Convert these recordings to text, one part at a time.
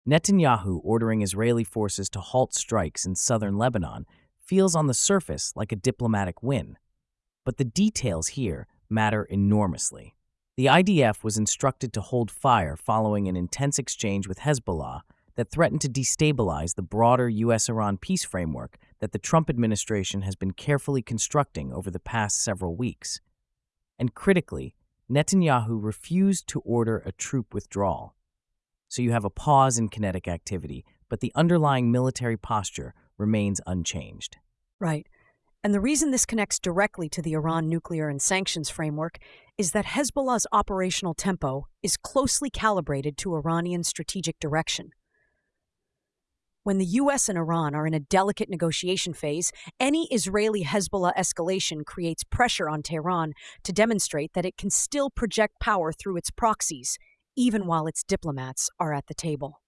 Netanyahu ordering Israeli forces to halt strikes in southern Lebanon feels on the surface like a diplomatic win, but the details here matter enormously. The IDF was instructed to hold fire following an intense exchange with Hezbollah that threatened to destabilize the broader U.S.-Iran peace framework that the Trump administration has been carefully constructing over the past several weeks. And critically, Netanyahu refused to order a troop withdrawal. So you have a pause in kinetic activity, but the underlying military posture remains unchanged. Right. And the reason this connects directly to the Iran nuclear and sanctions framework is that Hezbollah's operational tempo is closely calibrated to Iranian strategic direction. When the US and Iran are in a delicate negotiation phase, any Israeli-Hezbollah escalation creates pressure on Tehran to demonstrate that it can still project power through its proxies, even while its diplomats are at the table.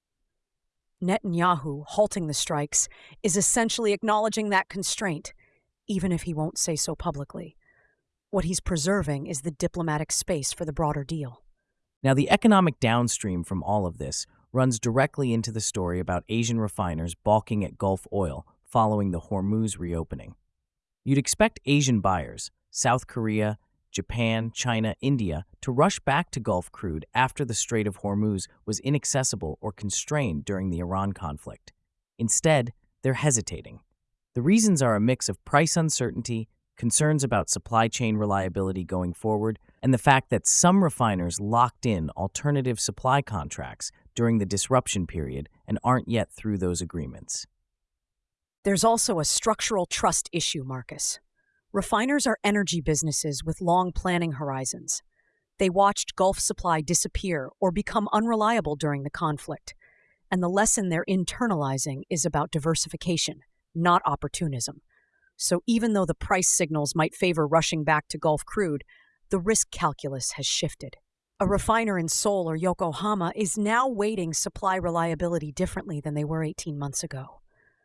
Netanyahu halting the strikes is essentially acknowledging that constraint, even if he won't say so publicly. What he's preserving is the diplomatic space for the broader deal. Now, the economic downstream from all of this runs directly into the story about Asian refiners balking at Gulf oil following the Hormuz reopening. You'd expect Asian buyers, South Korea, Japan, China, India, to rush back to Gulf crude after the Strait of Hormuz was inaccessible or constrained during the Iran conflict. Instead, they're hesitating. The reasons are a mix of price uncertainty, concerns about supply chain reliability going forward, and the fact that some refiners locked in alternative supply contracts during the disruption period and aren't yet through those agreements. There's also a structural trust issue, Marcus. Refiners are energy businesses with long planning horizons. They watched Gulf supply disappear or become unreliable during the conflict, and the lesson they're internalizing is about diversification, not opportunism. So even though the price signals might favor rushing back to Gulf crude, the risk calculus has shifted. A refiner in Seoul or Yokohama is now weighting supply reliability differently than they were 18 months ago.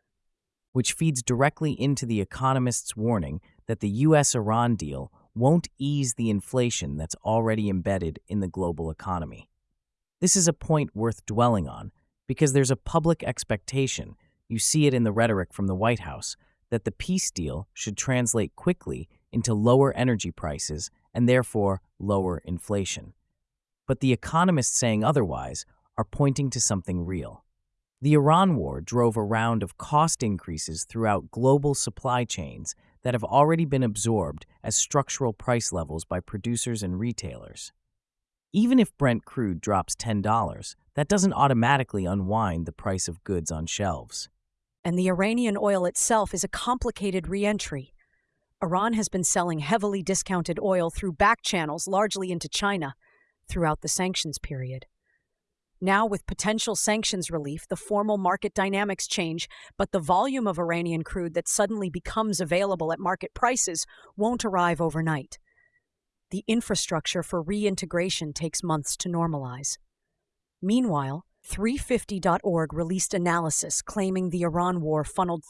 Which feeds directly into the economists' warning that the U.S.-Iran deal won't ease the inflation that's already embedded in the global economy. This is a point worth dwelling on because there's a public expectation, you see it in the rhetoric from the White House, that the peace deal should translate quickly into lower energy prices and therefore lower inflation. But the economists saying otherwise are pointing to something real. The Iran war drove a round of cost increases throughout global supply chains that have already been absorbed as structural price levels by producers and retailers. Even if Brent crude drops $10, that doesn't automatically unwind the price of goods on shelves. And the Iranian oil itself is a complicated re-entry. Iran has been selling heavily discounted oil through back channels largely into China throughout the sanctions period. Now, with potential sanctions relief, the formal market dynamics change, but the volume of Iranian crude that suddenly becomes available at market prices won't arrive overnight. The infrastructure for reintegration takes months to normalize. Meanwhile, 350.org released analysis claiming the Iran war funneled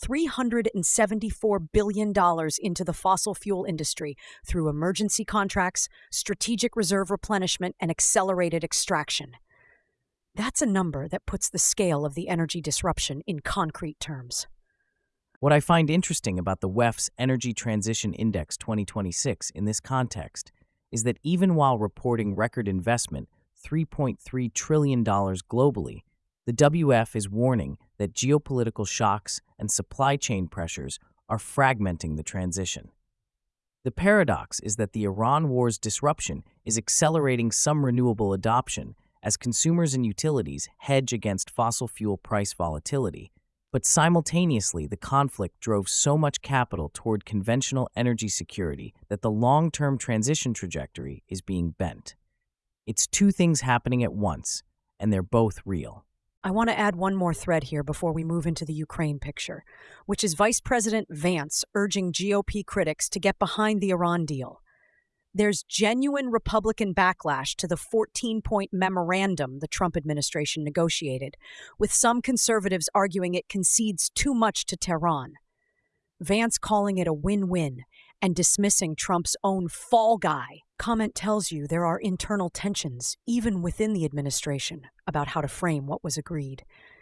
$374 billion into the fossil fuel industry through emergency contracts, strategic reserve replenishment, and accelerated extraction. That's a number that puts the scale of the energy disruption in concrete terms. What I find interesting about the WEF's Energy Transition Index 2026 in this context is that even while reporting record investment, $3.3 trillion globally, the WF is warning that geopolitical shocks and supply chain pressures are fragmenting the transition. The paradox is that the Iran war's disruption is accelerating some renewable adoption as consumers and utilities hedge against fossil fuel price volatility, but simultaneously the conflict drove so much capital toward conventional energy security that the long-term transition trajectory is being bent. It's two things happening at once, and they're both real. I want to add one more thread here before we move into the Ukraine picture, which is Vice President Vance urging GOP critics to get behind the Iran deal. There's genuine Republican backlash to the 14-point memorandum the Trump administration negotiated, with some conservatives arguing it concedes too much to Tehran. Vance calling it a win-win and dismissing Trump's own fall guy comment tells you there are internal tensions, even within the administration, about how to frame what was agreed.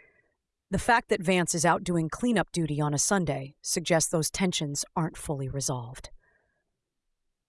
The fact that Vance is out doing cleanup duty on a Sunday suggests those tensions aren't fully resolved.